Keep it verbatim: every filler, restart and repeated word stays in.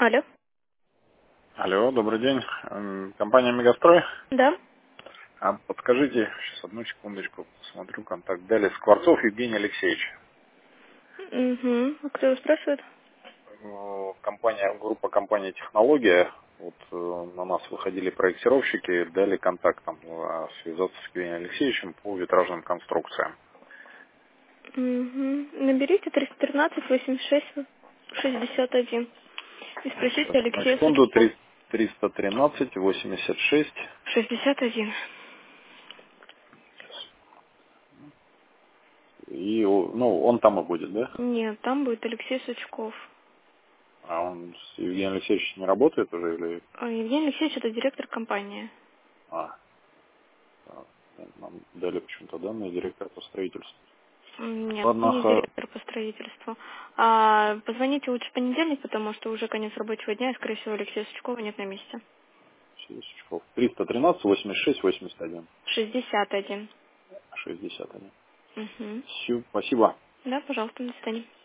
Алло. Алло, добрый день. М, Компания Мегастрой. Да. А подскажите, сейчас одну секундочку, посмотрю контакт. Далее, Скворцов Евгений Алексеевич. Угу. А кто его спрашивает? Э, Компания, группа компании «Технология». Вот э, на нас выходили проектировщики, дали контакт там, э, связаться с Евгением Алексеевичем по витражным конструкциям. Угу. Наберите триста тринадцать восемьдесят шесть шестьдесят один и Сейчас, спросите одну Алексея секунду. Сучкова. Три- триста тринадцать восемьдесят шесть. шестьдесят один. И, о, ну, он там и будет, да? Нет, там будет Алексей Сучков. А он с Евгением Алексеевичем не работает уже или... А Евгений Алексеевич это директор компании. А, а, нам дали почему-то данные директора по строительству. М, Нет, Ладно, не ха- директор по строительству. А позвоните лучше в понедельник, потому что уже конец рабочего дня, и, скорее всего, Алексея Сучкова нет на месте. Сучков. триста тринадцать восемьдесят шесть восемьдесят один шестьдесят один. шестьдесят один. Угу. Все, спасибо. Да, пожалуйста, до свидания.